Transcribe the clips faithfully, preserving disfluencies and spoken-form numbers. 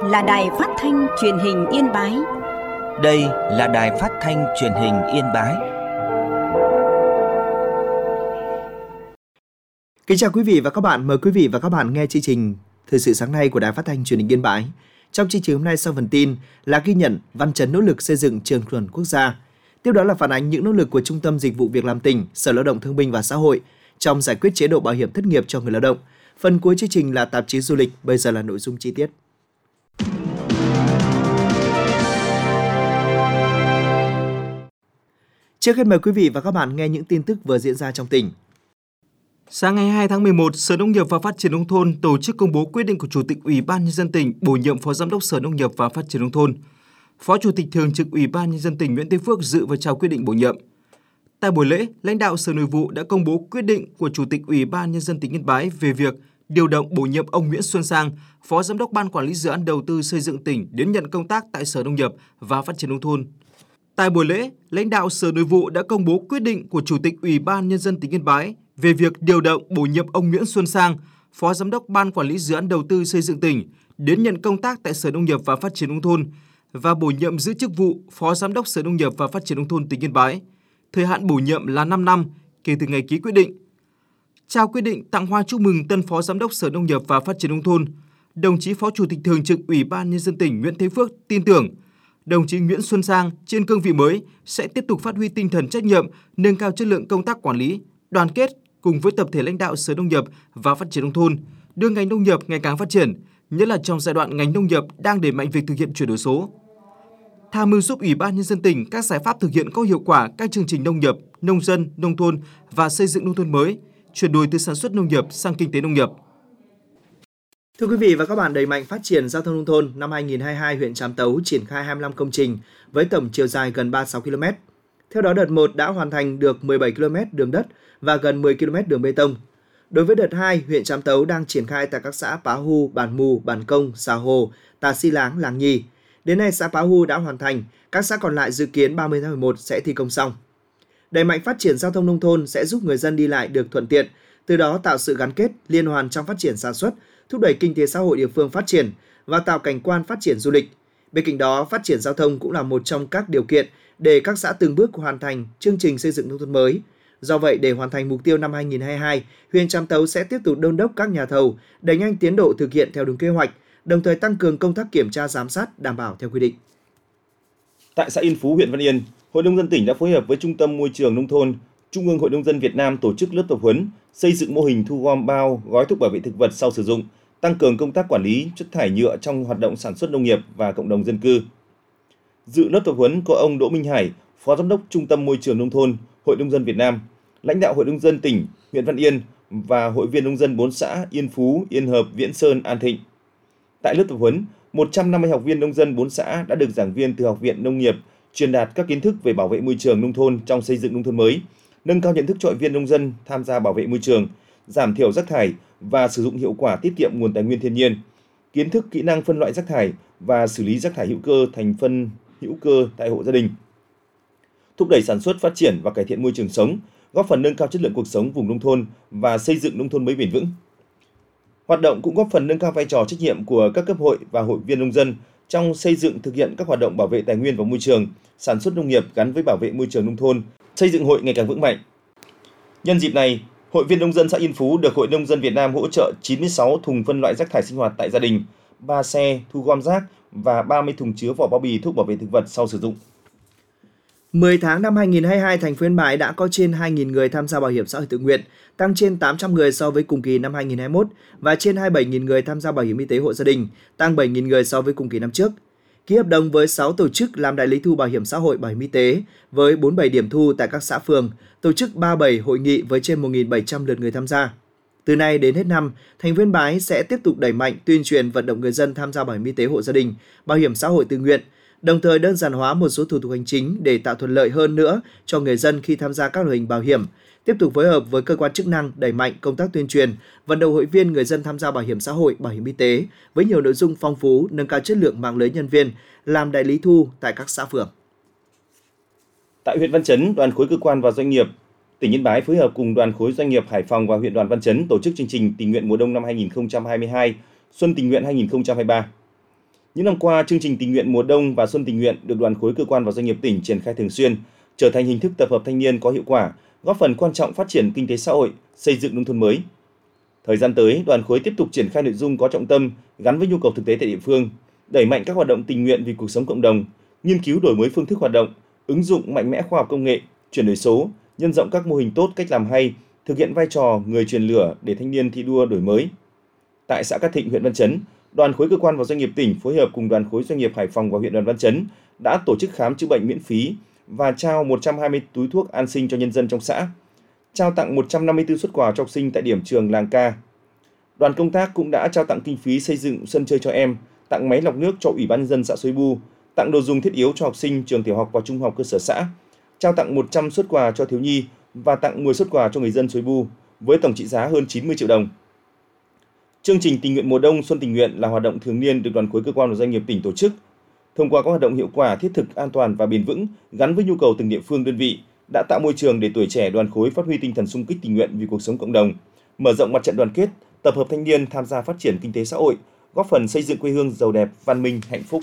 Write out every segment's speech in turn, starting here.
là Đài Phát thanh Truyền hình Yên Bái. Đây là Đài Phát thanh Truyền hình Yên Bái. Kính chào quý vị và các bạn, mời quý vị và các bạn nghe chương trình Thời sự sáng nay của Đài Phát thanh Truyền hình Yên Bái. Trong chương trình hôm nay sau phần tin là ghi nhận Văn Chấn nỗ lực xây dựng trường chuẩn quốc gia. Tiếp đó là phản ánh những nỗ lực của Trung tâm Dịch vụ Việc làm tỉnh, Sở Lao động Thương binh và Xã hội trong giải quyết chế độ bảo hiểm thất nghiệp cho người lao động. Phần cuối chương trình là tạp chí du lịch, bây giờ là nội dung chi tiết. Trước hết mời quý vị và các bạn nghe những tin tức vừa diễn ra trong tỉnh. Sáng ngày hai tháng mười một, Sở Nông nghiệp và Phát triển Nông thôn tổ chức công bố quyết định của Chủ tịch Ủy ban Nhân dân tỉnh bổ nhiệm Phó Giám đốc Sở Nông nghiệp và Phát triển Nông thôn. Phó Chủ tịch Thường trực Ủy ban Nhân dân tỉnh Nguyễn Thế Phước dự và trao quyết định bổ nhiệm. Tại buổi lễ, lãnh đạo Sở Nội vụ đã công bố quyết định của Chủ tịch Ủy ban Nhân dân tỉnh Yên Bái về việc điều động bổ nhiệm ông Nguyễn Xuân Sang, Phó Giám đốc Ban Quản lý Dự án Đầu tư Xây dựng tỉnh đến nhận công tác tại Sở Nông nghiệp và Phát triển Nông thôn. Tại buổi lễ, lãnh đạo Sở Nội vụ đã công bố quyết định của Chủ tịch Ủy ban Nhân dân tỉnh Yên Bái về việc điều động bổ nhiệm ông Nguyễn Xuân Sang, Phó Giám đốc Ban Quản lý Dự án Đầu tư Xây dựng tỉnh đến nhận công tác tại Sở Nông nghiệp và Phát triển Nông thôn và bổ nhiệm giữ chức vụ Phó Giám đốc Sở Nông nghiệp và Phát triển Nông thôn tỉnh Yên Bái. Thời hạn bổ nhiệm là năm năm kể từ ngày ký quyết định. Trao quyết định tặng hoa chúc mừng tân Phó Giám đốc Sở Nông nghiệp và Phát triển Nông thôn, đồng chí Phó Chủ tịch Thường trực Ủy ban Nhân dân tỉnh Nguyễn Thế Phước tin tưởng đồng chí Nguyễn Xuân Sang trên cương vị mới sẽ tiếp tục phát huy tinh thần trách nhiệm, nâng cao chất lượng công tác quản lý, đoàn kết cùng với tập thể lãnh đạo Sở Nông nghiệp và Phát triển Nông thôn, đưa ngành nông nghiệp ngày càng phát triển, nhất là trong giai đoạn ngành nông nghiệp đang đẩy mạnh việc thực hiện chuyển đổi số. Tham mưu giúp Ủy ban Nhân dân tỉnh các giải pháp thực hiện có hiệu quả các chương trình nông nghiệp, nông dân, nông thôn và xây dựng nông thôn mới, chuyển đổi từ sản xuất nông nghiệp sang kinh tế nông nghiệp. Thưa quý vị và các bạn, đẩy mạnh phát triển giao thông nông thôn, năm hai nghìn không trăm hai mươi hai, huyện Trạm Tấu triển khai hai mươi lăm công trình với tổng chiều dài gần ba mươi sáu ki lô mét. Theo đó, đợt một đã hoàn thành được mười bảy ki lô mét đường đất và gần mười ki lô mét đường bê tông. Đối với đợt hai, huyện Trạm Tấu đang triển khai tại các xã Pá Hu, Bản Mù, Bản Công, Xà Hồ, Tà Si Láng, Làng Nhì. Đến nay, xã Pá Hu đã hoàn thành, các xã còn lại dự kiến ba mươi tháng mười một sẽ thi công xong. Đẩy mạnh phát triển giao thông nông thôn sẽ giúp người dân đi lại được thuận tiện, từ đó tạo sự gắn kết, liên hoàn trong phát triển sản xuất, thúc đẩy kinh tế xã hội địa phương phát triển và tạo cảnh quan phát triển du lịch. Bên cạnh đó, phát triển giao thông cũng là một trong các điều kiện để các xã từng bước hoàn thành chương trình xây dựng nông thôn mới. Do vậy, để hoàn thành mục tiêu năm hai nghìn không trăm hai mươi hai, huyện Trạm Tấu sẽ tiếp tục đôn đốc các nhà thầu đẩy nhanh tiến độ thực hiện theo đúng kế hoạch, đồng thời tăng cường công tác kiểm tra giám sát đảm bảo theo quy định. Tại xã Yên Phú, huyện Văn Yên, Hội nông dân tỉnh đã phối hợp với Trung tâm Môi trường Nông thôn, Trung ương Hội nông dân Việt Nam tổ chức lớp tập huấn xây dựng mô hình thu gom bao, gói thuốc bảo vệ thực vật sau sử dụng, tăng cường công tác quản lý chất thải nhựa trong hoạt động sản xuất nông nghiệp và cộng đồng dân cư. Dự lớp tập huấn có ông Đỗ Minh Hải, Phó Giám đốc Trung tâm Môi trường Nông thôn, Hội nông dân Việt Nam, lãnh đạo Hội nông dân tỉnh, huyện Văn Yên và hội viên nông dân bốn xã Yên Phú, Yên Hợp, Viễn Sơn, An Thịnh. Tại lớp tập huấn, một trăm năm mươi học viên nông dân bốn xã đã được giảng viên từ Học viện Nông nghiệp truyền đạt các kiến thức về bảo vệ môi trường nông thôn trong xây dựng nông thôn mới, nâng cao nhận thức cho hội viên nông dân tham gia bảo vệ môi trường, giảm thiểu rác thải và sử dụng hiệu quả tiết kiệm nguồn tài nguyên thiên nhiên, kiến thức kỹ năng phân loại rác thải và xử lý rác thải hữu cơ thành phân hữu cơ tại hộ gia đình, thúc đẩy sản xuất phát triển và cải thiện môi trường sống, góp phần nâng cao chất lượng cuộc sống vùng nông thôn và xây dựng nông thôn mới bền vững. Hoạt động cũng góp phần nâng cao vai trò trách nhiệm của các cấp hội và hội viên nông dân trong xây dựng thực hiện các hoạt động bảo vệ tài nguyên và môi trường, sản xuất nông nghiệp gắn với bảo vệ môi trường nông thôn, xây dựng hội ngày càng vững mạnh. Nhân dịp này, hội viên nông dân xã Yên Phú được Hội nông dân Việt Nam hỗ trợ chín mươi sáu thùng phân loại rác thải sinh hoạt tại gia đình, ba xe thu gom rác và ba mươi thùng chứa vỏ bao bì thuốc bảo vệ thực vật sau sử dụng. mười tháng năm hai nghìn không trăm hai mươi hai, thành phố Yên Bái đã có trên hai nghìn người tham gia bảo hiểm xã hội tự nguyện, tăng trên tám trăm người so với cùng kỳ năm hai nghìn không trăm hai mươi mốt và trên hai mươi bảy nghìn người tham gia bảo hiểm y tế hộ gia đình, tăng bảy nghìn người so với cùng kỳ năm trước. Ký hợp đồng với sáu tổ chức làm đại lý thu bảo hiểm xã hội, bảo hiểm y tế với bốn mươi bảy điểm thu tại các xã phường, tổ chức ba mươi bảy hội nghị với trên một nghìn bảy trăm lượt người tham gia. Từ nay đến hết năm, thành phố Yên Bái sẽ tiếp tục đẩy mạnh tuyên truyền vận động người dân tham gia bảo hiểm y tế hộ gia đình, bảo hiểm xã hội tự nguyện, đồng thời đơn giản hóa một số thủ tục hành chính để tạo thuận lợi hơn nữa cho người dân khi tham gia các loại hình bảo hiểm. Tiếp tục phối hợp với cơ quan chức năng đẩy mạnh công tác tuyên truyền, vận động hội viên người dân tham gia bảo hiểm xã hội, bảo hiểm y tế với nhiều nội dung phong phú, nâng cao chất lượng mạng lưới nhân viên làm đại lý thu tại các xã phường. Tại huyện Văn Chấn, đoàn khối cơ quan và doanh nghiệp tỉnh Yên Bái phối hợp cùng đoàn khối doanh nghiệp Hải Phòng và huyện đoàn Văn Chấn tổ chức chương trình tình nguyện mùa đông năm hai nghìn không trăm hai mươi hai, Xuân tình nguyện hai nghìn không trăm hai mươi ba. Những năm qua, chương trình tình nguyện mùa đông và xuân tình nguyện được đoàn khối cơ quan và doanh nghiệp tỉnh triển khai thường xuyên, trở thành hình thức tập hợp thanh niên có hiệu quả, góp phần quan trọng phát triển kinh tế xã hội, xây dựng nông thôn mới. Thời gian tới, đoàn khối tiếp tục triển khai nội dung có trọng tâm gắn với nhu cầu thực tế tại địa phương, đẩy mạnh các hoạt động tình nguyện vì cuộc sống cộng đồng, nghiên cứu đổi mới phương thức hoạt động, ứng dụng mạnh mẽ khoa học công nghệ, chuyển đổi số, nhân rộng các mô hình tốt, cách làm hay, thực hiện vai trò người truyền lửa để thanh niên thi đua đổi mới. Tại xã Cát Thịnh, huyện Văn Chấn, đoàn khối cơ quan và doanh nghiệp tỉnh phối hợp cùng đoàn khối doanh nghiệp Hải Phòng và huyện đoàn Văn Chấn đã tổ chức khám chữa bệnh miễn phí và trao một trăm hai mươi túi thuốc an sinh cho nhân dân trong xã, trao tặng một trăm năm mươi tư suất quà cho học sinh tại điểm trường Làng Ca. Đoàn công tác cũng đã trao tặng kinh phí xây dựng sân chơi cho em, tặng máy lọc nước cho Ủy ban nhân dân xã Suối Bu, tặng đồ dùng thiết yếu cho học sinh trường tiểu học và trung học cơ sở xã, trao tặng một trăm suất quà cho thiếu nhi và tặng mười suất quà cho người dân Suối Bu với tổng trị giá hơn chín mươi triệu đồng. Chương trình tình nguyện mùa đông xuân tình nguyện là hoạt động thường niên được đoàn khối cơ quan và doanh nghiệp tỉnh tổ chức. Thông qua các hoạt động hiệu quả, thiết thực, an toàn và bền vững gắn với nhu cầu từng địa phương đơn vị, đã tạo môi trường để tuổi trẻ đoàn khối phát huy tinh thần xung kích tình nguyện vì cuộc sống cộng đồng, mở rộng mặt trận đoàn kết, tập hợp thanh niên tham gia phát triển kinh tế xã hội, góp phần xây dựng quê hương giàu đẹp, văn minh, hạnh phúc.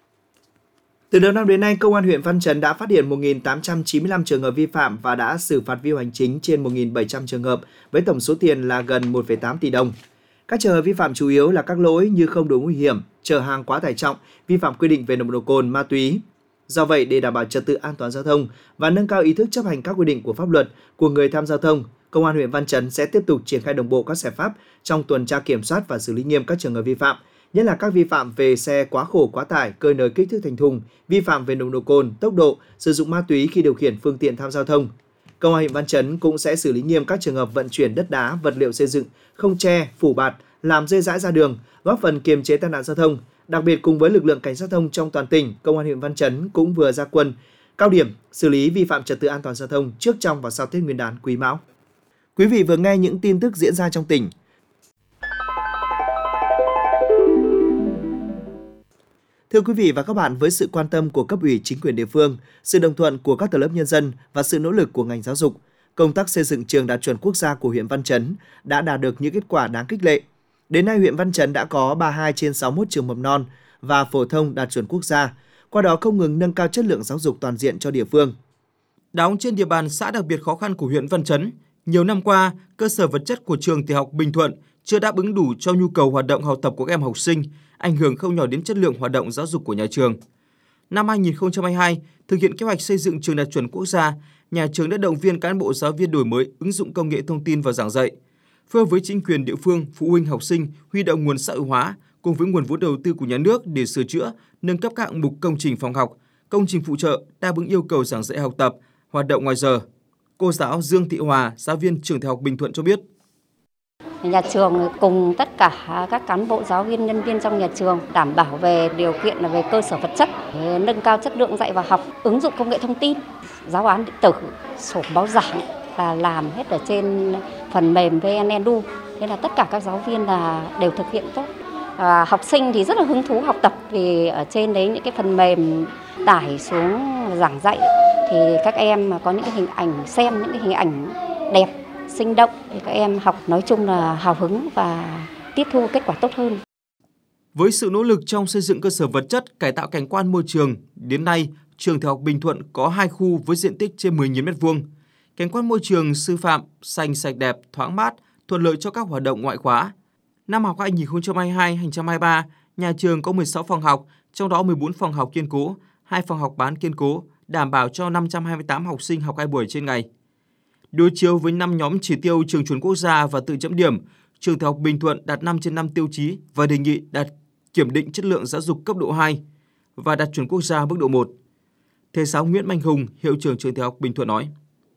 Từ đầu năm đến nay, Công an huyện Văn Chấn đã phát hiện một nghìn tám trăm chín mươi lăm trường hợp vi phạm và đã xử phạt vi phạm hành chính trên một nghìn bảy trăm trường hợp với tổng số tiền là gần một phẩy tám tỷ đồng. Các trường hợp vi phạm chủ yếu là các lỗi như không đội mũ bảo hiểm, chở hàng quá tải trọng, vi phạm quy định về nồng độ cồn, ma túy. Do vậy, để đảm bảo trật tự an toàn giao thông và nâng cao ý thức chấp hành các quy định của pháp luật của người tham gia giao thông, Công an huyện Văn Chấn sẽ tiếp tục triển khai đồng bộ các giải pháp trong tuần tra kiểm soát và xử lý nghiêm các trường hợp vi phạm, nhất là các vi phạm về xe quá khổ quá tải, cơi nới kích thước thành thùng, vi phạm về nồng độ cồn, tốc độ, sử dụng ma túy khi điều khiển phương tiện tham gia giao thông. Công an huyện Văn Chấn cũng sẽ xử lý nghiêm các trường hợp vận chuyển đất đá, vật liệu xây dựng, không che, phủ bạt, làm rơi rãi ra đường, góp phần kiềm chế tai nạn giao thông. Đặc biệt cùng với lực lượng cảnh sát giao thông trong toàn tỉnh, Công an huyện Văn Chấn cũng vừa ra quân cao điểm xử lý vi phạm trật tự an toàn giao thông trước, trong và sau Tết Nguyên đán Quý Mão. Quý vị vừa nghe những tin tức diễn ra trong tỉnh. Thưa quý vị và các bạn, với sự quan tâm của cấp ủy chính quyền địa phương, sự đồng thuận của các tầng lớp nhân dân và sự nỗ lực của ngành giáo dục, công tác xây dựng trường đạt chuẩn quốc gia của huyện Văn Chấn đã đạt được những kết quả đáng khích lệ. Đến nay, huyện Văn Chấn đã có ba mươi hai trên sáu mươi mốt trường mầm non và phổ thông đạt chuẩn quốc gia, qua đó không ngừng nâng cao chất lượng giáo dục toàn diện cho địa phương. Đóng trên địa bàn xã đặc biệt khó khăn của huyện Văn Chấn, nhiều năm qua, cơ sở vật chất của trường tiểu học Bình Thuận chưa đáp ứng đủ cho nhu cầu hoạt động học tập của các em học sinh, ảnh hưởng không nhỏ đến chất lượng hoạt động giáo dục của nhà trường. Năm hai nghìn không trăm hai mươi hai, thực hiện kế hoạch xây dựng trường đạt chuẩn quốc gia, nhà trường đã động viên cán bộ giáo viên đổi mới, ứng dụng công nghệ thông tin vào giảng dạy, phối hợp với chính quyền địa phương, phụ huynh học sinh huy động nguồn xã hội hóa cùng với nguồn vốn đầu tư của nhà nước để sửa chữa, nâng cấp các hạng mục công trình phòng học, công trình phụ trợ đáp ứng yêu cầu giảng dạy học tập, hoạt động ngoài giờ. Cô giáo Dương Thị Hòa, giáo viên trường tiểu học Bình Thuận cho biết. Nhà trường cùng tất cả các cán bộ giáo viên, nhân viên trong nhà trường đảm bảo về điều kiện là về cơ sở vật chất, nâng cao chất lượng dạy và học, ứng dụng công nghệ thông tin, giáo án điện tử, sổ báo giảng là làm hết ở trên phần mềm vê en Edu, nên là tất cả các giáo viên là đều thực hiện tốt. À, học sinh thì rất là hứng thú học tập vì ở trên đấy những cái phần mềm tải xuống giảng dạy thì các em có những cái hình ảnh, xem những cái hình ảnh đẹp, sinh động thì các em học nói chung là hào hứng và tiếp thu kết quả tốt hơn. Với sự nỗ lực trong xây dựng cơ sở vật chất, cải tạo cảnh quan môi trường, đến nay trường tiểu học Bình Thuận có hai khu với diện tích trên mười nghìn mét vuông. Cảnh quan môi trường sư phạm xanh sạch đẹp, thoáng mát, thuận lợi cho các hoạt động ngoại khóa. Năm học hai nghìn không trăm hai mươi hai hai nghìn không trăm hai mươi ba, nhà trường có mười sáu phòng học, trong đó mười bốn phòng học kiên cố, hai phòng học bán kiên cố, đảm bảo cho năm trăm hai mươi tám học sinh học hai buổi trên ngày. Đối chiếu với năm nhóm chỉ tiêu trường chuẩn quốc gia và tự chấm điểm, trường tiểu học Bình Thuận đạt năm trên năm tiêu chí và đề nghị đạt kiểm định chất lượng giáo dục cấp độ hai và đạt chuẩn quốc gia mức độ một. Thầy giáo Nguyễn Mạnh Hùng, hiệu trưởng trường tiểu học Bình Thuận nói.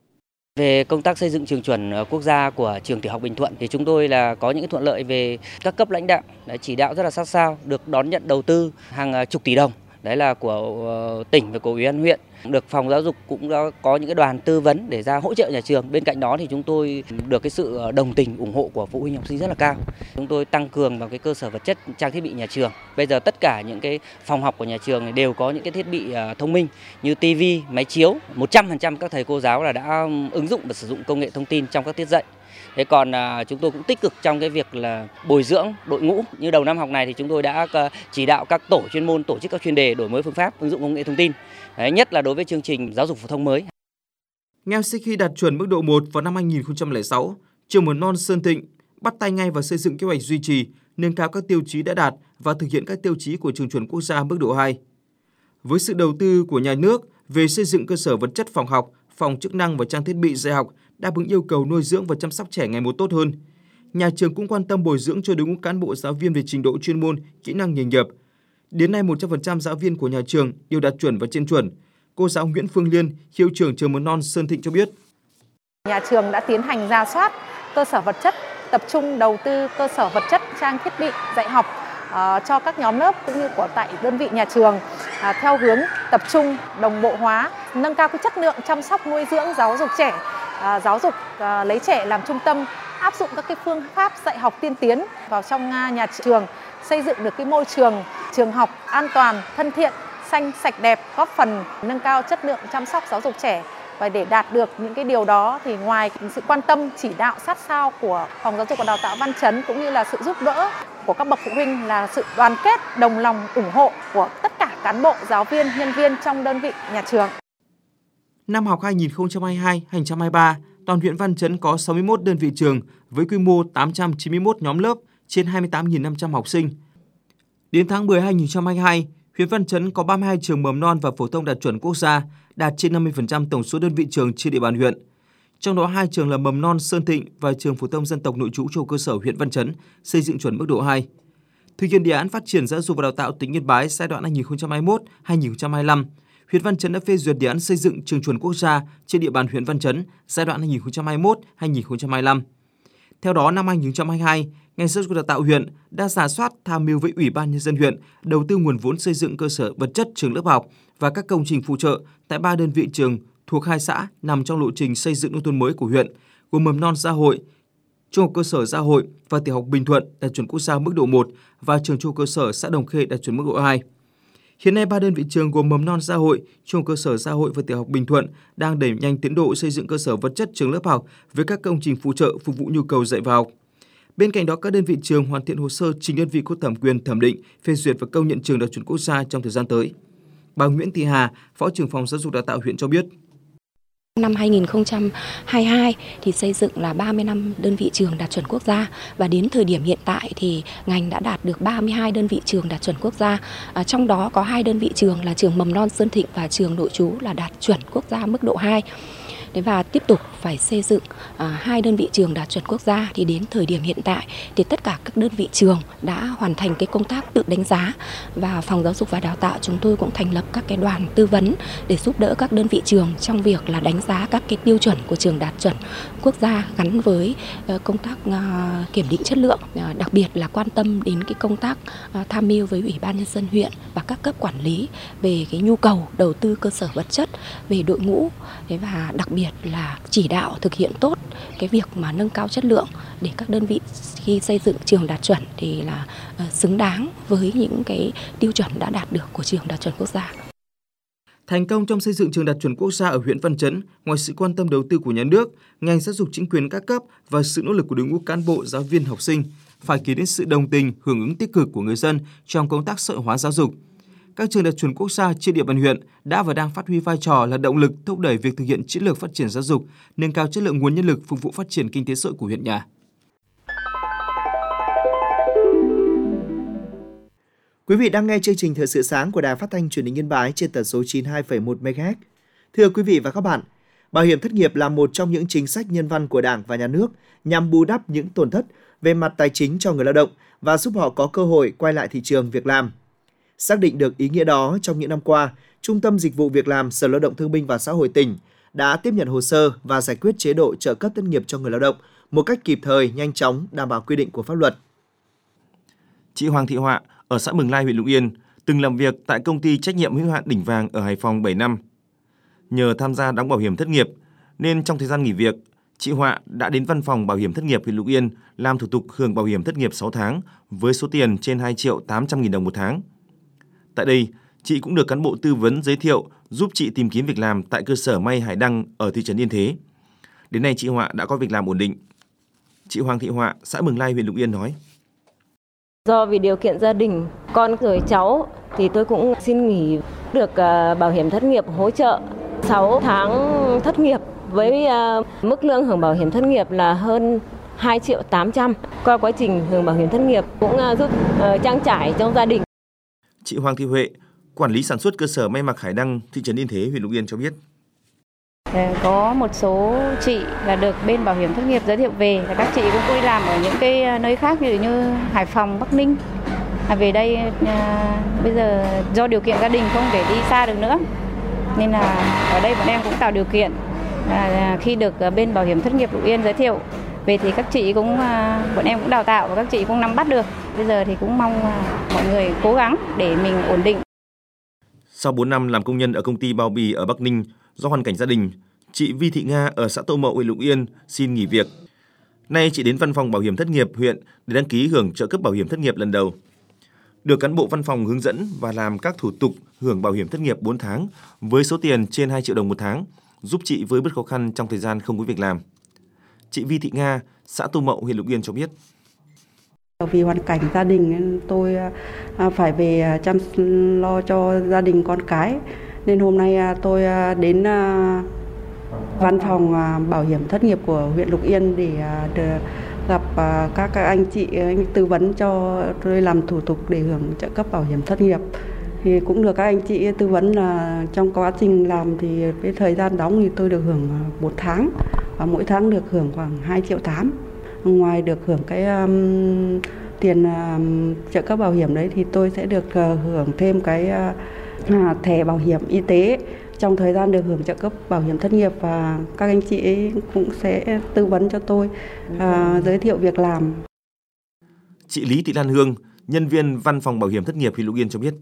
Về công tác xây dựng trường chuẩn quốc gia của trường tiểu học Bình Thuận thì chúng tôi là có những thuận lợi về các cấp lãnh đạo đã chỉ đạo rất là sát sao, được đón nhận đầu tư hàng chục tỷ đồng, đấy là của tỉnh và của ủy ban huyện Được phòng giáo dục cũng đã có những cái đoàn tư vấn để ra hỗ trợ nhà trường. Bên cạnh đó thì chúng tôi được cái sự đồng tình ủng hộ của phụ huynh học sinh rất là cao. Chúng tôi tăng cường vào cái cơ sở vật chất, trang thiết bị nhà trường. Bây giờ tất cả những cái phòng học của nhà trường đều có những cái thiết bị thông minh như tivi, máy chiếu. một trăm phần trăm các thầy cô giáo là đã ứng dụng và sử dụng công nghệ thông tin trong các tiết dạy. Thế còn à, chúng tôi cũng tích cực trong cái việc là bồi dưỡng đội ngũ. Như đầu năm học này thì chúng tôi đã chỉ đạo các tổ chuyên môn tổ chức các chuyên đề đổi mới phương pháp ứng dụng công nghệ thông tin. Đấy, nhất là đối với chương trình giáo dục phổ thông mới. Ngay sau khi đạt chuẩn mức độ một vào năm hai nghìn không trăm lẻ sáu, trường mầm non Sơn Thịnh bắt tay ngay vào xây dựng kế hoạch duy trì, nâng cao các tiêu chí đã đạt và thực hiện các tiêu chí của trường chuẩn quốc gia mức độ hai. Với sự đầu tư của nhà nước về xây dựng cơ sở vật chất phòng học, phòng chức năng và trang thiết bị dạy học đáp ứng yêu cầu nuôi dưỡng và chăm sóc trẻ ngày một tốt hơn. Nhà trường cũng quan tâm bồi dưỡng cho đội ngũ cán bộ giáo viên về trình độ chuyên môn, kỹ năng nghề nghiệp. Đến nay một trăm phần trăm giáo viên của nhà trường đều đạt chuẩn và trên chuẩn. Cô giáo Nguyễn Phương Liên, hiệu trưởng trường mầm non Sơn Thịnh cho biết. Nhà trường đã tiến hành rà soát cơ sở vật chất, tập trung đầu tư cơ sở vật chất, trang thiết bị dạy học uh, cho các nhóm lớp cũng như của tại đơn vị nhà trường uh, theo hướng tập trung, đồng bộ hóa, nâng cao cái chất lượng chăm sóc nuôi dưỡng giáo dục trẻ, uh, giáo dục uh, lấy trẻ làm trung tâm, áp dụng các cái phương pháp dạy học tiên tiến vào trong uh, nhà trường, xây dựng được cái môi trường trường học an toàn, thân thiện, xanh, sạch đẹp, góp phần nâng cao chất lượng chăm sóc giáo dục trẻ. Và để đạt được những cái điều đó thì ngoài sự quan tâm chỉ đạo sát sao của Phòng Giáo dục và Đào tạo Văn Chấn cũng như là sự giúp đỡ của các bậc phụ huynh là sự đoàn kết, đồng lòng, ủng hộ của tất cả cán bộ, giáo viên, nhân viên trong đơn vị nhà trường. Năm học hai nghìn không trăm hai mươi hai hai nghìn không trăm hai mươi ba, toàn huyện Văn Chấn có sáu mươi mốt đơn vị trường với quy mô tám trăm chín mươi mốt nhóm lớp, trên hai mươi tám nghìn năm trăm học sinh. Đến tháng mười hai nghìn không trăm hai mươi hai, huyện Văn Chấn có ba mươi hai trường mầm non và phổ thông đạt chuẩn quốc gia, đạt trên năm mươi phần trăm tổng số đơn vị trường trên địa bàn huyện. Trong đó hai trường là mầm non Sơn Thịnh và trường phổ thông dân tộc nội trú trung cơ sở huyện Văn Chấn xây dựng chuẩn mức độ hai. Thực hiện đề án phát triển giáo dục và đào tạo tỉnh Yên Bái giai đoạn hai nghìn không trăm hai mươi mốt đến hai nghìn không trăm hai mươi lăm, huyện Văn Chấn đã phê duyệt đề án xây dựng trường chuẩn quốc gia trên địa bàn huyện Văn Chấn giai đoạn hai nghìn không trăm hai mươi mốt đến hai nghìn không trăm hai mươi lăm. Theo đó, năm hai nghìn không trăm hai mươi hai, ngành giáo dục và đào tạo huyện đã rà soát tham mưu với Ủy ban Nhân dân huyện đầu tư nguồn vốn xây dựng cơ sở vật chất trường lớp học và các công trình phụ trợ tại ba đơn vị trường thuộc hai xã nằm trong lộ trình xây dựng nông thôn mới của huyện, gồm mầm non Gia Hội, trung học cơ sở Gia Hội và tiểu học Bình Thuận đạt chuẩn quốc gia mức độ một và trường trung học cơ sở xã Đồng Khê đạt chuẩn mức độ hai. Hiện nay ba đơn vị trường gồm mầm non Gia Hội, trung học cơ sở Gia Hội và tiểu học Bình Thuận đang đẩy nhanh tiến độ xây dựng cơ sở vật chất trường lớp học với các công trình phụ trợ phục vụ nhu cầu dạy và học. Bên cạnh đó, các đơn vị trường hoàn thiện hồ sơ trình đơn vị có thẩm quyền thẩm định, phê duyệt và công nhận trường đạt chuẩn quốc gia trong thời gian tới. Bà Nguyễn Thị Hà, Phó trưởng phòng Giáo dục đào tạo huyện cho biết. Năm hai nghìn không trăm hai mươi hai thì xây dựng là ba mươi lăm đơn vị trường đạt chuẩn quốc gia và đến thời điểm hiện tại thì ngành đã đạt được ba mươi hai đơn vị trường đạt chuẩn quốc gia. À, trong đó có hai đơn vị trường là trường mầm non Sơn Thịnh và trường nội trú là đạt chuẩn quốc gia mức độ hai. Và tiếp tục phải xây dựng à, hai đơn vị trường đạt chuẩn quốc gia thì đến thời điểm hiện tại thì tất cả các đơn vị trường đã hoàn thành cái công tác tự đánh giá và Phòng Giáo dục và Đào tạo chúng tôi cũng thành lập các cái đoàn tư vấn để giúp đỡ các đơn vị trường trong việc là đánh giá các cái tiêu chuẩn của trường đạt chuẩn quốc gia gắn với uh, công tác uh, kiểm định chất lượng, uh, đặc biệt là quan tâm đến cái công tác uh, tham mưu với Ủy ban Nhân dân huyện và các cấp quản lý về cái nhu cầu đầu tư cơ sở vật chất, về đội ngũ và đặc biệt là chỉ đạo thực hiện tốt cái việc mà nâng cao chất lượng để các đơn vị khi xây dựng trường đạt chuẩn thì là uh, xứng đáng với những cái tiêu chuẩn đã đạt được của trường đạt chuẩn quốc gia. Thành công trong xây dựng trường đạt chuẩn quốc gia ở huyện Văn Chấn, ngoài sự quan tâm đầu tư của nhà nước, ngành giáo dục chính quyền các cấp và sự nỗ lực của đội ngũ cán bộ, giáo viên, học sinh, phải kể đến sự đồng tình, hưởng ứng tích cực của người dân trong công tác xã hội hóa giáo dục. Các trường đạt chuẩn quốc gia trên địa bàn huyện đã và đang phát huy vai trò là động lực thúc đẩy việc thực hiện chiến lược phát triển giáo dục, nâng cao chất lượng nguồn nhân lực phục vụ phát triển kinh tế xã hội của huyện nhà. Quý vị đang nghe chương trình Thời sự sáng của Đài Phát thanh Truyền hình Yên Bái trên tần số chín mươi hai phẩy một mê ga héc. Thưa quý vị và các bạn, bảo hiểm thất nghiệp là một trong những chính sách nhân văn của Đảng và Nhà nước nhằm bù đắp những tổn thất về mặt tài chính cho người lao động và giúp họ có cơ hội quay lại thị trường việc làm. Xác định được ý nghĩa đó, trong những năm qua, Trung tâm Dịch vụ Việc làm Sở Lao động Thương binh và Xã hội tỉnh đã tiếp nhận hồ sơ và giải quyết chế độ trợ cấp thất nghiệp cho người lao động một cách kịp thời, nhanh chóng, đảm bảo quy định của pháp luật. Chị Hoàng Thị Họa ở xã Mường Lai, huyện Lục Yên từng làm việc tại công ty trách nhiệm hữu hạn Đỉnh Vàng ở Hải Phòng bảy năm. Nhờ tham gia đóng bảo hiểm thất nghiệp nên trong thời gian nghỉ việc, chị Họa đã đến văn phòng bảo hiểm thất nghiệp huyện Lục Yên làm thủ tục hưởng bảo hiểm thất nghiệp sáu tháng với số tiền trên hai triệu tám trăm nghìn đồng một tháng. Tại đây, chị cũng được cán bộ tư vấn giới thiệu giúp chị tìm kiếm việc làm tại cơ sở may Hải Đăng ở thị trấn Yên Thế. Đến nay chị Họa đã có việc làm ổn định. Chị Hoàng Thị Họa, xã Mường Lai, huyện Lục Yên nói: Do vì điều kiện gia đình, con rồi cháu thì tôi cũng xin nghỉ được bảo hiểm thất nghiệp hỗ trợ sáu tháng thất nghiệp với mức lương hưởng bảo hiểm thất nghiệp là hơn hai triệu tám trăm. Qua quá trình hưởng bảo hiểm thất nghiệp cũng giúp trang trải trong gia đình. Chị Hoàng Thị Huệ, quản lý sản xuất cơ sở may mặc Hải Đăng, thị trấn Yên Thế, huyện Lục Yên cho biết: Có một số chị là được bên bảo hiểm thất nghiệp giới thiệu về, là các chị cũng đi làm ở những cái nơi khác ví dụ như Hải Phòng, Bắc Ninh. À, về đây à, bây giờ do điều kiện gia đình không thể đi xa được nữa, nên là ở đây bọn em cũng tạo điều kiện. À, khi được bên bảo hiểm thất nghiệp Lục Yên giới thiệu về thì các chị cũng à, bọn em cũng đào tạo và các chị cũng nắm bắt được. Bây giờ thì cũng mong à, mọi người cố gắng để mình ổn định. Sau bốn năm làm công nhân ở công ty bao bì ở Bắc Ninh, do hoàn cảnh gia đình, chị Vi Thị Nga ở xã Tô Mậu, huyện Lục Yên xin nghỉ việc. Nay chị đến văn phòng bảo hiểm thất nghiệp huyện để đăng ký hưởng trợ cấp bảo hiểm thất nghiệp lần đầu. Được cán bộ văn phòng hướng dẫn và làm các thủ tục hưởng bảo hiểm thất nghiệp bốn tháng với số tiền trên hai triệu đồng một tháng, giúp chị với bớt khó khăn trong thời gian không có việc làm. Chị Vi Thị Nga, xã Tô Mậu, huyện Lục Yên cho biết: Vì hoàn cảnh gia đình nên tôi phải về chăm lo cho gia đình con cái, nên hôm nay tôi đến văn phòng bảo hiểm thất nghiệp của huyện Lục Yên để gặp các anh chị anh tư vấn cho tôi làm thủ tục để hưởng trợ cấp bảo hiểm thất nghiệp. Thì cũng được các anh chị tư vấn là trong quá trình làm thì cái thời gian đóng thì tôi được hưởng một tháng và mỗi tháng được hưởng khoảng hai triệu tám. Ngoài được hưởng cái um, tiền um, trợ cấp bảo hiểm đấy thì tôi sẽ được uh, hưởng thêm cái uh, thẻ bảo hiểm y tế trong thời gian được hưởng trợ cấp bảo hiểm thất nghiệp, và các anh chị ấy cũng sẽ tư vấn cho tôi uh, giới thiệu việc làm. Chị Lý Thị Lan Hương, nhân viên văn phòng bảo hiểm thất nghiệp huyện Lục Yên cho biết: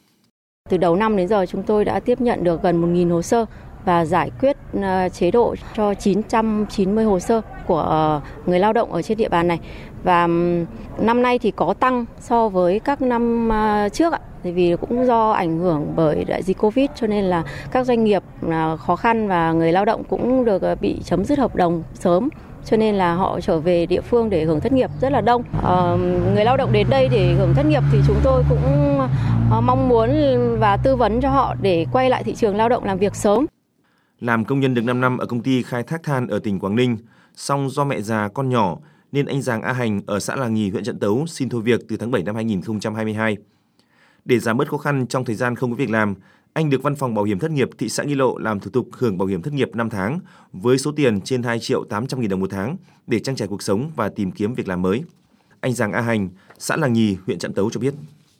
Từ đầu năm đến giờ chúng tôi đã tiếp nhận được gần một nghìn hồ sơ và giải quyết chế độ cho chín trăm chín mươi hồ sơ của người lao động ở trên địa bàn này. Và năm nay thì có tăng so với các năm trước ạ. Vì cũng do ảnh hưởng bởi đại dịch Covid cho nên là các doanh nghiệp khó khăn và người lao động cũng được bị chấm dứt hợp đồng sớm. Cho nên là họ trở về địa phương để hưởng thất nghiệp rất là đông. À, người lao động đến đây để hưởng thất nghiệp thì chúng tôi cũng mong muốn và tư vấn cho họ để quay lại thị trường lao động làm việc sớm. Làm công nhân được năm năm ở công ty khai thác than ở tỉnh Quảng Ninh, song do mẹ già con nhỏ nên anh Giàng A Hành ở xã Làng Nhì, huyện Trạm Tấu xin thôi việc từ tháng bảy năm hai nghìn không trăm hai mươi hai. Để giảm bớt khó khăn trong thời gian không có việc làm, anh được văn phòng bảo hiểm thất nghiệp thị xã Nghi Lộ làm thủ tục hưởng bảo hiểm thất nghiệp năm tháng với số tiền trên hai triệu tám trăm nghìn đồng một tháng để trang trải cuộc sống và tìm kiếm việc làm mới. Anh Giàng A Hành, xã Làng Nhì, huyện Trạm Tấu cho biết: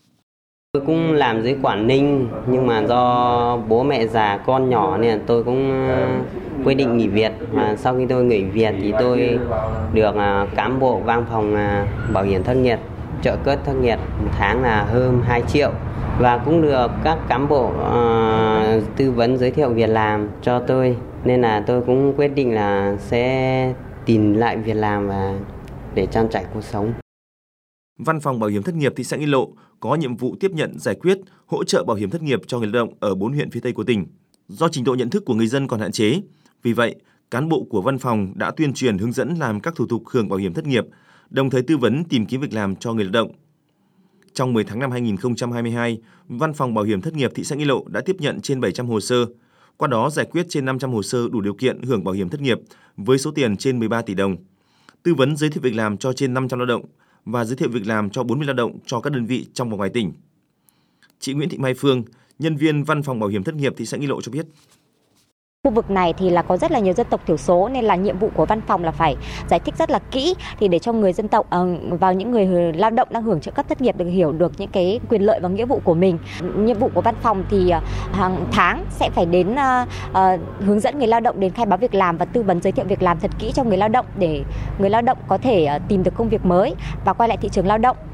Tôi cũng làm dưới Quảng Ninh, nhưng mà do bố mẹ già con nhỏ nên tôi cũng quyết định nghỉ việc. Và sau khi tôi nghỉ việc thì tôi được cán bộ văn phòng bảo hiểm thất nghiệp trợ cấp thất nghiệp một tháng là hơn hai triệu. Và cũng được các cán bộ uh, tư vấn giới thiệu việc làm cho tôi, nên là tôi cũng quyết định là sẽ tìm lại việc làm và để trang trải cuộc sống. Văn phòng bảo hiểm thất nghiệp thị xã Nghi Lộ có nhiệm vụ tiếp nhận, giải quyết, hỗ trợ bảo hiểm thất nghiệp cho người lao động ở bốn huyện phía Tây của tỉnh. Do trình độ nhận thức của người dân còn hạn chế, vì vậy cán bộ của văn phòng đã tuyên truyền hướng dẫn làm các thủ tục hưởng bảo hiểm thất nghiệp, đồng thời tư vấn tìm kiếm việc làm cho người lao động. Trong mười tháng năm hai nghìn không trăm hai mươi hai, Văn phòng Bảo hiểm thất nghiệp thị xã Nghi Lộ đã tiếp nhận trên bảy trăm hồ sơ, qua đó giải quyết trên năm trăm hồ sơ đủ điều kiện hưởng bảo hiểm thất nghiệp với số tiền trên mười ba tỷ đồng, tư vấn giới thiệu việc làm cho trên năm trăm lao động và giới thiệu việc làm cho bốn mươi lao động cho các đơn vị trong và ngoài tỉnh. Chị Nguyễn Thị Mai Phương, nhân viên Văn phòng Bảo hiểm thất nghiệp thị xã Nghi Lộ cho biết: Khu vực này thì là có rất là nhiều dân tộc thiểu số, nên là nhiệm vụ của văn phòng là phải giải thích rất là kỹ thì để cho người dân tộc uh, vào những người lao động đang hưởng trợ cấp thất nghiệp được hiểu được những cái quyền lợi và nghĩa vụ của mình. Nhiệm vụ của văn phòng thì uh, hàng tháng sẽ phải đến uh, uh, hướng dẫn người lao động đến khai báo việc làm và tư vấn giới thiệu việc làm thật kỹ cho người lao động để người lao động có thể uh, tìm được công việc mới và quay lại thị trường lao động.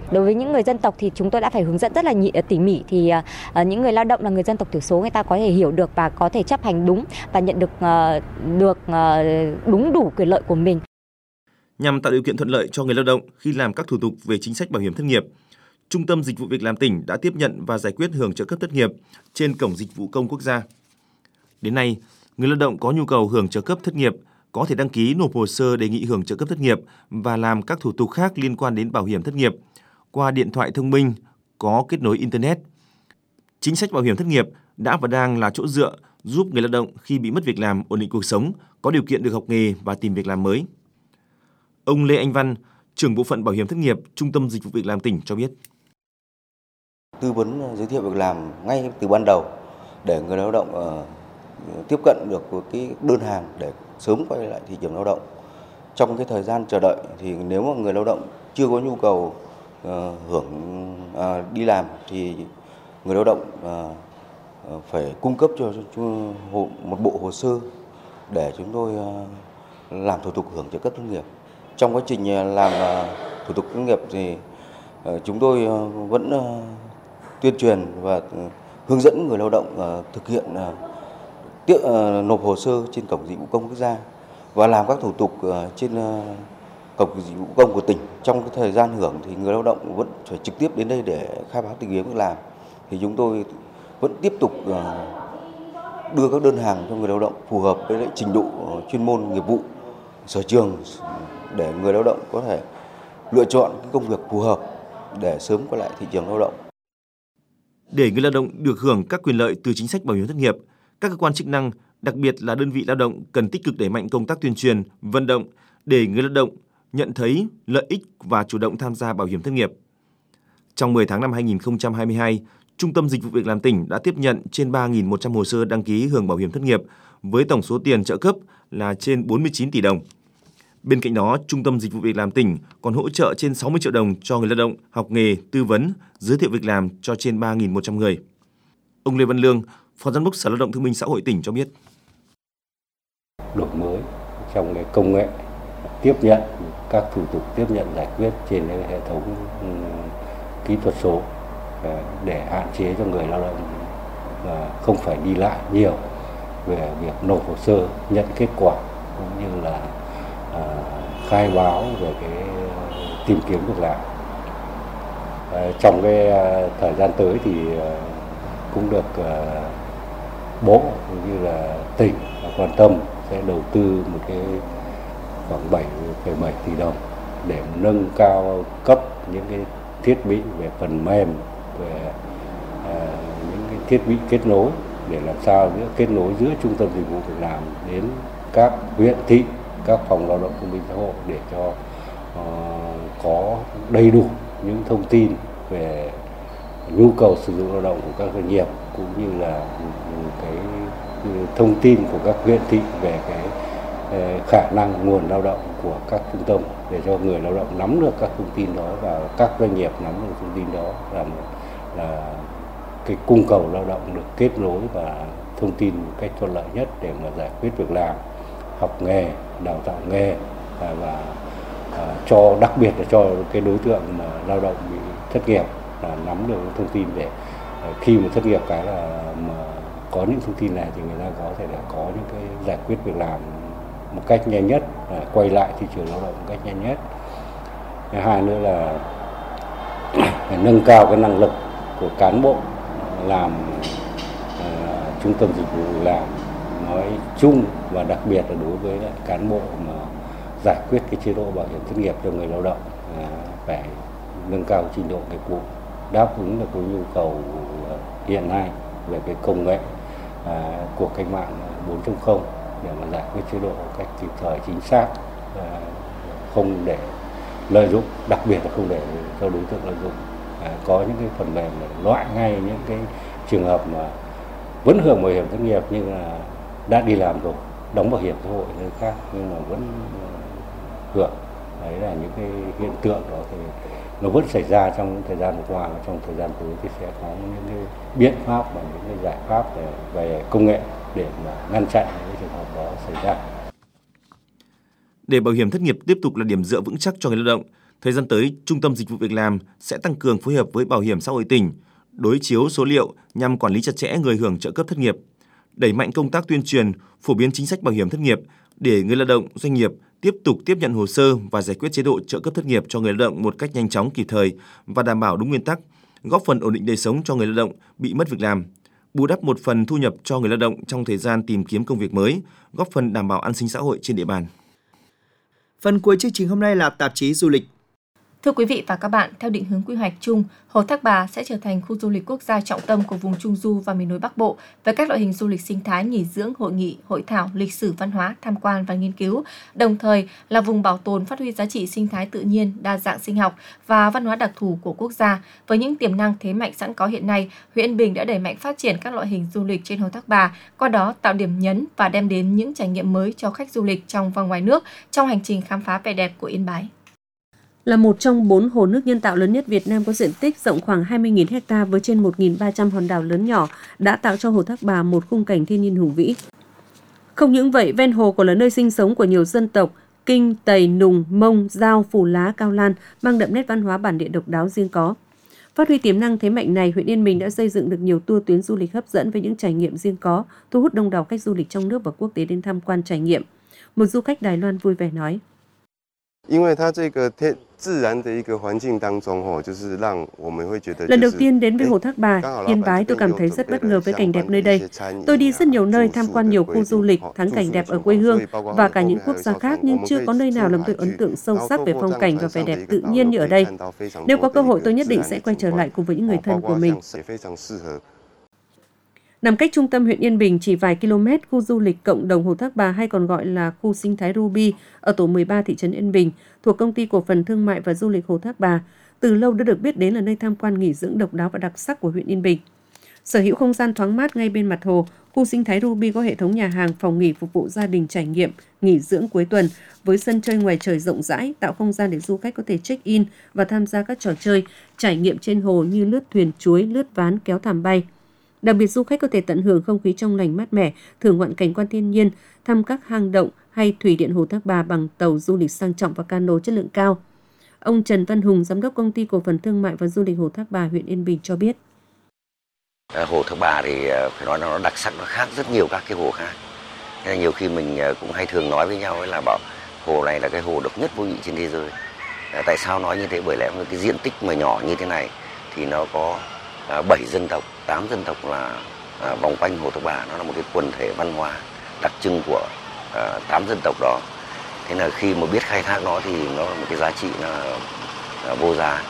Đối với những người dân tộc thì chúng tôi đã phải hướng dẫn rất là tỉ mỉ, thì uh, những người lao động là người dân tộc thiểu số người ta có thể hiểu được và có thể chấp hành đúng và nhận được uh, được uh, đúng đủ quyền lợi của mình. Nhằm tạo điều kiện thuận lợi cho người lao động khi làm các thủ tục về chính sách bảo hiểm thất nghiệp, Trung tâm Dịch vụ Việc làm tỉnh đã tiếp nhận và giải quyết hưởng trợ cấp thất nghiệp trên Cổng Dịch vụ Công Quốc gia. Đến nay, người lao động có nhu cầu hưởng trợ cấp thất nghiệp có thể đăng ký nộp hồ sơ đề nghị hưởng trợ cấp thất nghiệp và làm các thủ tục khác liên quan đến bảo hiểm thất nghiệp qua điện thoại thông minh có kết nối Internet. Chính sách bảo hiểm thất nghiệp đã và đang là chỗ dựa giúp người lao động khi bị mất việc làm ổn định cuộc sống, có điều kiện được học nghề và tìm việc làm mới. Ông Lê Anh Văn, trưởng bộ phận bảo hiểm thất nghiệp, Trung tâm Dịch vụ Việc làm tỉnh cho biết. Tư vấn giới thiệu việc làm ngay từ ban đầu để người lao động uh, tiếp cận được với cái đơn hàng để sớm quay lại thị trường lao động. Trong cái thời gian chờ đợi thì nếu mà người lao động chưa có nhu cầu uh, hưởng uh, đi làm thì người lao động uh, phải cung cấp cho, cho một bộ hồ sơ để chúng tôi uh, làm thủ tục hưởng trợ cấp thất nghiệp. Trong quá trình làm uh, thủ tục thất nghiệp thì uh, chúng tôi uh, vẫn uh, tuyên truyền và uh, hướng dẫn người lao động uh, thực hiện uh, Tiếp, uh, nộp hồ sơ trên Cổng Dịch vụ Công Quốc gia và làm các thủ tục uh, trên uh, Cổng Dịch vụ Công của tỉnh. Trong cái thời gian hưởng thì người lao động vẫn phải trực tiếp đến đây để khai báo tìm kiếm việc làm. Thì chúng tôi vẫn tiếp tục uh, đưa các đơn hàng cho người lao động phù hợp với lại trình độ uh, chuyên môn nghiệp vụ sở trường để người lao động có thể lựa chọn cái công việc phù hợp để sớm quay lại thị trường lao động. Để người lao động được hưởng các quyền lợi từ chính sách bảo hiểm thất nghiệp, các cơ quan chức năng, đặc biệt là đơn vị lao động cần tích cực đẩy mạnh công tác tuyên truyền, vận động để người lao động nhận thấy lợi ích và chủ động tham gia bảo hiểm thất nghiệp. Trong mười tháng năm hai nghìn không trăm hai mươi hai, Trung tâm Dịch vụ Việc làm tỉnh đã tiếp nhận trên ba nghìn một trăm hồ sơ đăng ký hưởng bảo hiểm thất nghiệp với tổng số tiền trợ cấp là trên bốn mươi chín tỷ đồng. Bên cạnh đó, Trung tâm Dịch vụ Việc làm tỉnh còn hỗ trợ trên sáu mươi triệu đồng cho người lao động học nghề, tư vấn, giới thiệu việc làm cho trên ba nghìn một trăm người. Ông Lê Văn Lương, Phó Giám đốc Sở Lao động Thương binh Xã hội tỉnh cho biết. Đổi mới trong cái công nghệ tiếp nhận các thủ tục tiếp nhận giải quyết trên cái hệ thống kỹ thuật số để hạn chế cho người lao động không phải đi lại nhiều về việc nộp hồ sơ, nhận kết quả cũng như là khai báo về cái tìm kiếm việc làm. Trong cái thời gian tới thì cũng được Bộ cũng như là tỉnh quan tâm sẽ đầu tư một cái khoảng bảy phẩy bảy tỷ đồng để nâng cao cấp những cái thiết bị về phần mềm, về uh, những cái thiết bị kết nối để làm sao giữa kết nối giữa Trung tâm Dịch vụ Việc làm đến các huyện thị, các phòng lao động thương binh xã hội để cho uh, có đầy đủ những thông tin về nhu cầu sử dụng lao động của các doanh nghiệp cũng như là cái thông tin của các huyện thị về cái khả năng nguồn lao động của các trung tâm để cho người lao động nắm được các thông tin đó và các doanh nghiệp nắm được thông tin đó là là cái cung cầu lao động được kết nối và thông tin một cách thuận lợi nhất để mà giải quyết việc làm, học nghề, đào tạo nghề và, và à, cho đặc biệt là cho cái đối tượng mà lao động bị thất nghiệp là nắm được thông tin để khi mà thất nghiệp cái là mà có những thông tin này thì người ta có thể là có những cái giải quyết việc làm một cách nhanh nhất, quay lại thị trường lao động một cách nhanh nhất. Thứ hai nữa là phải nâng cao cái năng lực của cán bộ làm uh, trung tâm dịch vụ việc làm nói chung và đặc biệt là đối với lại cán bộ mà giải quyết cái chế độ bảo hiểm thất nghiệp cho người lao động uh, phải nâng cao trình độ nghiệp vụ đáp ứng được cái nhu cầu hiện nay về cái công nghệ à, của cách mạng bốn chấm không để mà giải quyết chế độ một cách kịp thời chính xác, à, không để lợi dụng, đặc biệt là không để cho đối tượng lợi dụng. À, có những cái phần mềm để loại ngay những cái trường hợp mà vẫn hưởng bảo hiểm thất nghiệp nhưng là đã đi làm rồi, đóng bảo hiểm xã hội nơi khác nhưng mà vẫn hưởng. Đấy là những cái hiện tượng đó thì nó vẫn xảy ra trong thời gian vừa qua và trong thời gian tới thì sẽ có những cái biện pháp và những cái giải pháp về, về công nghệ để mà ngăn chặn những cái trường hợp đó xảy ra. Để bảo hiểm thất nghiệp tiếp tục là điểm dựa vững chắc cho người lao động, Thời gian tới, Trung tâm Dịch vụ Việc làm sẽ tăng cường phối hợp với Bảo hiểm xã hội tỉnh, đối chiếu số liệu nhằm quản lý chặt chẽ người hưởng trợ cấp thất nghiệp, đẩy mạnh công tác tuyên truyền, phổ biến chính sách bảo hiểm thất nghiệp để người lao động, doanh nghiệp tiếp tục tiếp nhận hồ sơ và giải quyết chế độ trợ cấp thất nghiệp cho người lao động một cách nhanh chóng, kịp thời và đảm bảo đúng nguyên tắc, góp phần ổn định đời sống cho người lao động bị mất việc làm, bù đắp một phần thu nhập cho người lao động trong thời gian tìm kiếm công việc mới, góp phần đảm bảo an sinh xã hội trên địa bàn. Phần cuối chương trình hôm nay là tạp chí du lịch. Thưa quý vị và các bạn, theo định hướng quy hoạch chung, Hồ Thác Bà sẽ trở thành khu du lịch quốc gia trọng tâm của vùng Trung Du và miền núi Bắc Bộ với các loại hình du lịch sinh thái, nghỉ dưỡng, hội nghị, hội thảo, lịch sử, văn hóa, tham quan và nghiên cứu, đồng thời là vùng bảo tồn phát huy giá trị sinh thái tự nhiên, đa dạng sinh học và văn hóa đặc thù của quốc gia. Với những tiềm năng thế mạnh sẵn có hiện nay, huyện Yên Bình đã đẩy mạnh phát triển các loại hình du lịch trên Hồ Thác Bà, qua đó tạo điểm nhấn và đem đến những trải nghiệm mới cho khách du lịch trong và ngoài nước trong hành trình khám phá vẻ đẹp của Yên Bái. Là một trong bốn hồ nước nhân tạo lớn nhất Việt Nam có diện tích rộng khoảng hai mươi nghìn héc ta với trên một nghìn ba trăm hòn đảo lớn nhỏ đã tạo cho Hồ Thác Bà một khung cảnh thiên nhiên hùng vĩ. Không những vậy, ven hồ còn là nơi sinh sống của nhiều dân tộc Kinh, Tày, Nùng, Mông, Dao, Phù Lá, Cao Lan mang đậm nét văn hóa bản địa độc đáo riêng có. Phát huy tiềm năng thế mạnh này, huyện Yên Bình đã xây dựng được nhiều tour tuyến du lịch hấp dẫn với những trải nghiệm riêng có, thu hút đông đảo khách du lịch trong nước và quốc tế đến tham quan trải nghiệm. Một du khách Đài Loan vui vẻ nói: Lần đầu tiên đến với Hồ Thác Bà, Yên Bái, tôi cảm thấy rất bất ngờ với cảnh đẹp nơi đây. Tôi đi rất nhiều nơi, tham quan nhiều khu du lịch, thắng cảnh đẹp ở quê hương và cả những quốc gia khác, nhưng chưa có nơi nào làm tôi ấn tượng sâu sắc về phong cảnh và vẻ đẹp tự nhiên như ở đây. Nếu có cơ hội, tôi nhất định sẽ quay trở lại cùng với những người thân của mình. Nằm cách trung tâm huyện Yên Bình chỉ vài km, khu du lịch cộng đồng Hồ Thác Bà hay còn gọi là khu sinh thái Ruby ở tổ mười ba thị trấn Yên Bình thuộc Công ty Cổ phần Thương mại và Du lịch Hồ Thác Bà, từ lâu đã được biết đến là nơi tham quan nghỉ dưỡng độc đáo và đặc sắc của huyện Yên Bình. Sở hữu không gian thoáng mát ngay bên mặt hồ, khu sinh thái Ruby có hệ thống nhà hàng, phòng nghỉ phục vụ gia đình trải nghiệm, nghỉ dưỡng cuối tuần với sân chơi ngoài trời rộng rãi, tạo không gian để du khách có thể check-in và tham gia các trò chơi, trải nghiệm trên hồ như lướt thuyền chuối, lướt ván, kéo thảm bay. Đặc biệt, du khách có thể tận hưởng không khí trong lành mát mẻ, thưởng ngoạn cảnh quan thiên nhiên, thăm các hang động hay thủy điện Hồ Thác Bà bằng tàu du lịch sang trọng và cano chất lượng cao. Ông Trần Văn Hùng, giám đốc Công ty Cổ phần Thương mại và Du lịch Hồ Thác Bà, huyện Yên Bình cho biết: Hồ Thác Bà thì phải nói là nó đặc sắc, nó khác rất nhiều các cái hồ khác. Thế là nhiều khi mình cũng hay thường nói với nhau ấy là bảo hồ này là cái hồ độc nhất vô nhị trên thế giới. Tại sao nói như thế? Bởi lẽ cái diện tích mà nhỏ như thế này thì nó có bảy dân tộc, tám dân tộc là à, vòng quanh Hồ Thác Bà. Nó là một cái quần thể văn hóa đặc trưng của à, tám dân tộc đó. Thế là khi mà biết khai thác nó thì nó là một cái giá trị là, là vô giá.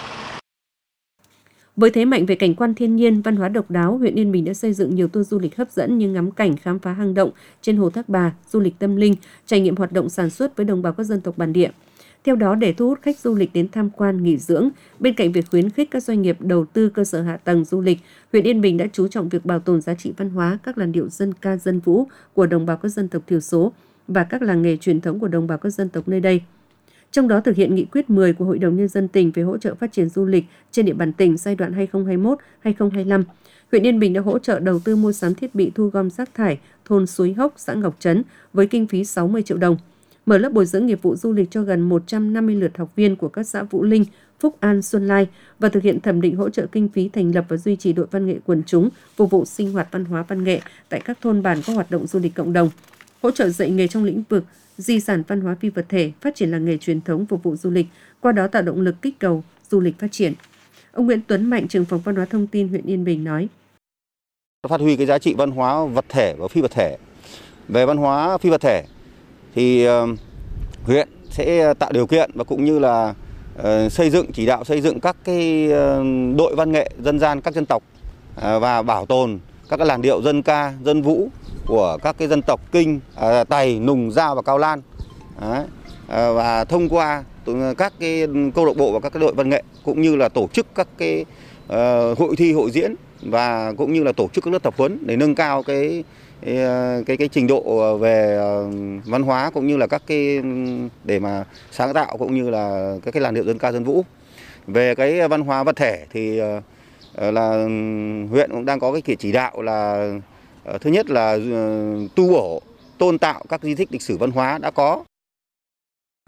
Với thế mạnh về cảnh quan thiên nhiên, văn hóa độc đáo, huyện Yên Bình đã xây dựng nhiều tour du lịch hấp dẫn như ngắm cảnh, khám phá hang động trên Hồ Thác Bà, du lịch tâm linh, trải nghiệm hoạt động sản xuất với đồng bào các dân tộc bản địa. Theo đó, để thu hút khách du lịch đến tham quan, nghỉ dưỡng, bên cạnh việc khuyến khích các doanh nghiệp đầu tư cơ sở hạ tầng du lịch, huyện Yên Bình đã chú trọng việc bảo tồn giá trị văn hóa, các làn điệu dân ca dân vũ của đồng bào các dân tộc thiểu số và các làng nghề truyền thống của đồng bào các dân tộc nơi đây. Trong đó thực hiện nghị quyết mười của Hội đồng Nhân dân tỉnh về hỗ trợ phát triển du lịch trên địa bàn tỉnh giai đoạn hai nghìn không trăm hai mươi mốt đến hai nghìn không trăm hai mươi lăm, huyện Yên Bình đã hỗ trợ đầu tư mua sắm thiết bị thu gom rác thải thôn Suối Hốc, xã Ngọc Trấn với kinh phí sáu mươi triệu đồng. Mở lớp bồi dưỡng nghiệp vụ du lịch cho gần một trăm năm mươi lượt học viên của các xã Vũ Linh, Phúc An, Xuân Lai và thực hiện thẩm định hỗ trợ kinh phí thành lập và duy trì đội văn nghệ quần chúng phục vụ sinh hoạt văn hóa văn nghệ tại các thôn bản có hoạt động du lịch cộng đồng, hỗ trợ dạy nghề trong lĩnh vực di sản văn hóa phi vật thể, phát triển làng nghề truyền thống phục vụ du lịch, qua đó tạo động lực kích cầu du lịch phát triển. Ông Nguyễn Tuấn Mạnh, trưởng phòng văn hóa thông tin huyện Yên Bình nói: Phát huy cái giá trị văn hóa vật thể và phi vật thể. Về văn hóa phi vật thể thì uh, huyện sẽ tạo điều kiện và cũng như là uh, xây dựng chỉ đạo xây dựng các cái uh, đội văn nghệ dân gian các dân tộc uh, và bảo tồn các cái làn điệu dân ca, dân vũ của các cái dân tộc Kinh, uh, Tày, Nùng, Dao và Cao Lan. Đấy. Uh, và thông qua các cái câu lạc bộ và các cái đội văn nghệ cũng như là tổ chức các cái uh, hội thi, hội diễn và cũng như là tổ chức các lớp tập huấn để nâng cao cái cái cái, cái trình độ về văn hóa cũng như là các cái để mà sáng tạo cũng như là các cái làn điệu dân ca dân vũ. Về cái văn hóa vật thể thì là huyện cũng đang có cái chỉ đạo là thứ nhất là tu bổ, tôn tạo các di tích lịch sử văn hóa đã có.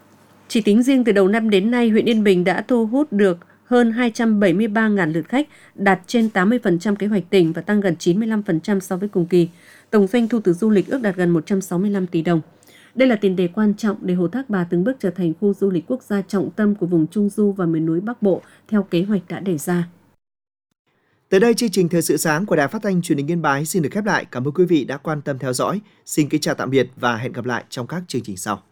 Chỉ tính riêng từ đầu năm đến nay, huyện Yên Bình đã thu hút được hơn hai trăm bảy mươi ba nghìn lượt khách, đạt trên tám mươi phần trăm kế hoạch tỉnh và tăng gần chín mươi lăm phần trăm so với cùng kỳ. Tổng doanh thu từ du lịch ước đạt gần một trăm sáu mươi lăm tỷ đồng. Đây là tiền đề quan trọng để Hồ Thác Bà từng bước trở thành khu du lịch quốc gia trọng tâm của vùng Trung Du và miền núi Bắc Bộ theo kế hoạch đã đề ra. Tới đây, chương trình Thời sự sáng của Đài Phát thanh Truyền hình Yên Bái xin được khép lại. Cảm ơn quý vị đã quan tâm theo dõi. Xin kính chào tạm biệt và hẹn gặp lại trong các chương trình sau.